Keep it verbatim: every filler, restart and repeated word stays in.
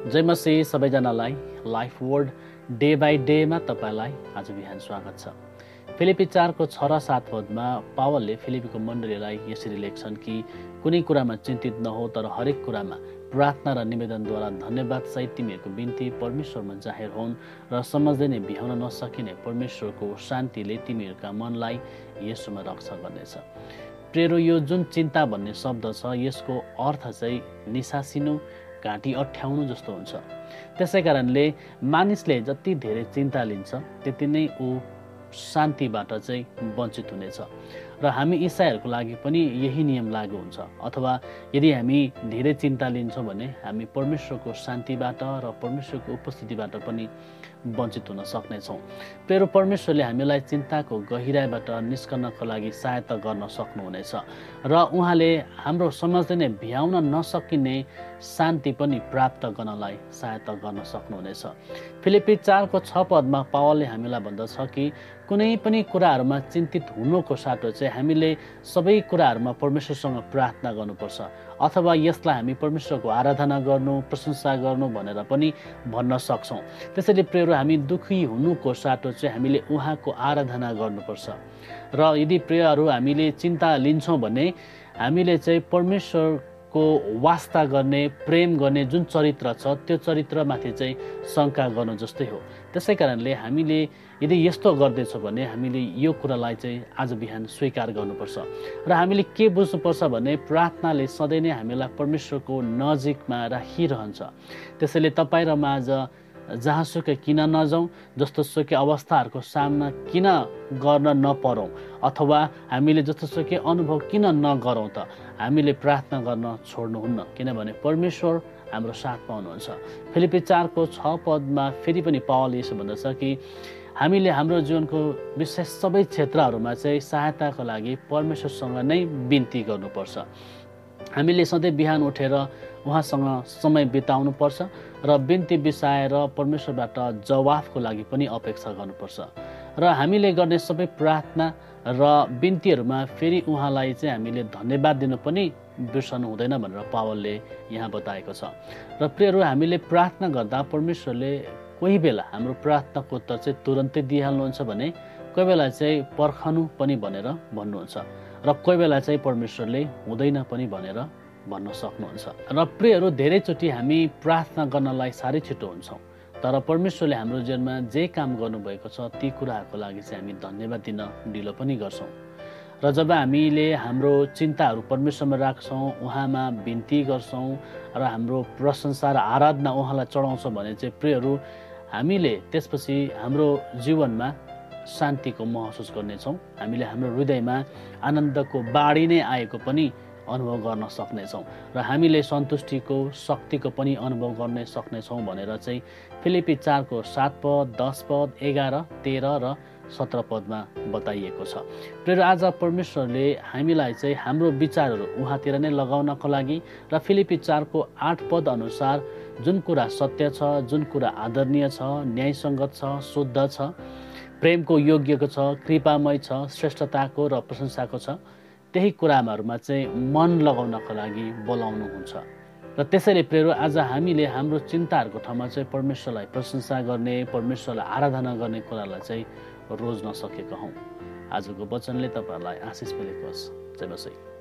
जय मसीह सबैजनालाई life word day by डेमा तपाईलाई आज बिहान स्वागत छ। फिलिपी चारको छ र सात पदमा पावलले फिलिपीको मण्डलीलाई यसरी लेख्छन् कि कुनै कुरामा चिन्तित नहो, तर हरेक कुरामा प्रार्थना र निवेदनद्वारा धन्यवाद सहित तिमीहरूको बिन्ती परमेश्वरमा जाहेर हुन् र समझदै नै बिहाउन नसकिने परमेश्वरको शान्तिले तिमीहरूका मनलाई यसोमा रक्षा गर्नेछ। प्रेरो यो जुन चिन्ता भन्ने शब्द छ, यसको अर्थ चाहिँ निसासिनु, घाँटी अठ्याउनु जस्तो हुन्छ। त्यसै कारणले मानिसले जति धेरै चिन्ता लिन्छ त्यति नै ऊ शान्तिबाट चाहिँ वञ्चित हुनेछ। र हामी ईसाईहरूको लागि पनि यही नियम लागू हुन्छ। अथवा यदि हामी धेरै चिन्ता लिन्छौँ भने हामी परमेश्वरको शान्तिबाट र परमेश्वरको उपस्थितिबाट पनि वञ्चित हुन सक्नेछौँ। प्रेरो परमेश्वरले हामीलाई चिन्ताको गहिराइबाट निस्कनको लागि सहायता गर्न सक्नुहुनेछ र उहाँले हाम्रो समझदै नै भ्याउन नसकिने शान्ति पनि प्राप्त गर्नलाई सहायता गर्न सक्नुहुनेछ। फिलिपी चारको छ पदमा पावलले हामीलाई भन्दछ कि कुनै पनि कुराहरूमा चिन्तित हुनुको साटो चाहिँ हामीले सबै कुराहरूमा परमेश्वरसँग प्रार्थना गर्नुपर्छ, अथवा यसलाई हामी परमेश्वरको आराधना गर्नु, प्रशंसा गर्नु भनेर पनि भन्न सक्छौँ। त्यसैले प्रेरो हामी दुखी हुनुको साटो चाहिँ हामीले उहाँको आराधना गर्नुपर्छ। र यदि प्रेयहरू हामीले चिन्ता लिन्छौँ भने हामीले चाहिँ परमेश्वर को वास्ता गर्ने, प्रेम गर्ने जुन चरित्र छ त्यो चरित्रमाथि चाहिँ शङ्का गर्नु जस्तै हो। त्यसै कारणले हामीले यदि यस्तो गर्दैछौँ भने हामीले यो कुरालाई चाहिँ आज बिहान स्वीकार गर्नुपर्छ। र हामीले के बुझ्नुपर्छ भने प्रार्थनाले सधैँ नै हामीलाई परमेश्वरको नजिकमा राखिरहन्छ। त्यसैले तपाईँ र म आज जहाँसुकै किन नजाउँ, जस्तो सुकै अवस्थाहरूको सामना किन गर्न नपरौँ, अथवा हामीले जस्तोसुकै अनुभव किन नगरौँ, त हामीले प्रार्थना गर्न छोड्नुहुन्न, किनभने परमेश्वर हाम्रो साथमा हुनुहुन्छ। फिलिपी चारको छ पदमा फेरि पनि पावलले यसो भन्दछ कि हामीले हाम्रो जीवनको विशेष सबै क्षेत्रहरूमा चाहिँ सहायताको लागि परमेश्वरसँग नै बिन्ती गर्नुपर्छ। हामीले सधैँ बिहान उठेर उहाँसँग समय बिताउनुपर्छ र बिन्ती बिसाएर परमेश्वरबाट जवाफको लागि पनि अपेक्षा गर्नुपर्छ। र हामीले गर्ने सबै प्रार्थना र बिन्तीहरूमा फेरि उहाँलाई चाहिँ हामीले धन्यवाद दिनु पनि बिर्सनु हुँदैन भनेर पावलले यहाँ बताएको छ। र प्रियहरू, हामीले प्रार्थना गर्दा परमेश्वरले कोही बेला हाम्रो प्रार्थनाको उत्तर चाहिँ तुरन्तै दिइहाल्नुहुन्छ भने कोही बेला चाहिँ पर्खनु पनि भनेर भन्नुहुन्छ, र कोही बेला चाहिँ परमेश्वरले हुँदैन पनि भनेर भन्न सक्नुहुन्छ। र प्रियहरू, धेरैचोटि हामी प्रार्थना गर्नलाई साह्रै छिटो हुन्छौँ, तर परमेश्वरले हाम्रो जीवनमा जे काम गर्नुभएको छ ती कुराहरूको लागि चाहिँ हामी धन्यवाद दिन ढिलो पनि गर्छौँ। र जब हामीले हाम्रो चिन्ताहरू परमेश्वरमा राख्छौँ, उहाँमा बिन्ती गर्छौँ र हाम्रो प्रशंसा र आराधना उहाँलाई चढाउँछौँ भने चाहिँ प्रियहरू, हामीले त्यसपछि हाम्रो जीवनमा शान्तिको महसुस गर्नेछौँ। हामीले हाम्रो हृदयमा आनन्दको बाढी नै आएको पनि अनुभव गर्न सक्नेछौँ र हामीले सन्तुष्टिको, शक्तिको पनि अनुभव गर्न सक्नेछौँ भनेर चाहिँ फिलिपी चारको सात पद, दस पद, एघार, तेह्र र सत्र पदमा बताइएको छ। प्रेर आज परमेश्वरले हामीलाई चाहिँ हाम्रो विचारहरू उहाँतिर नै लगाउनको लागि र फिलिपी चारको आठ पद अनुसार जुन कुरा सत्य छ, जुन कुरा आदरणीय छ, न्यायसङ्गत छ, शुद्ध छ, प्रेमको योग्यको छ, कृपामय छ, श्रेष्ठताको र प्रशंसाको छ, त्यही कुराहरूमा चाहिँ मन लगाउनको लागि बोलाउनुहुन्छ। र त्यसैले प्रेरो आज हामीले हाम्रो चिन्ताहरूको ठाउँमा चाहिँ परमेश्वरलाई प्रशंसा गर्ने, परमेश्वरलाई आराधना गर्ने कुरालाई चाहिँ रोज्न सकेका हौँ। आजको वचनले तपाईँहरूलाई आशिष मिलेको होस्। जय मसीह।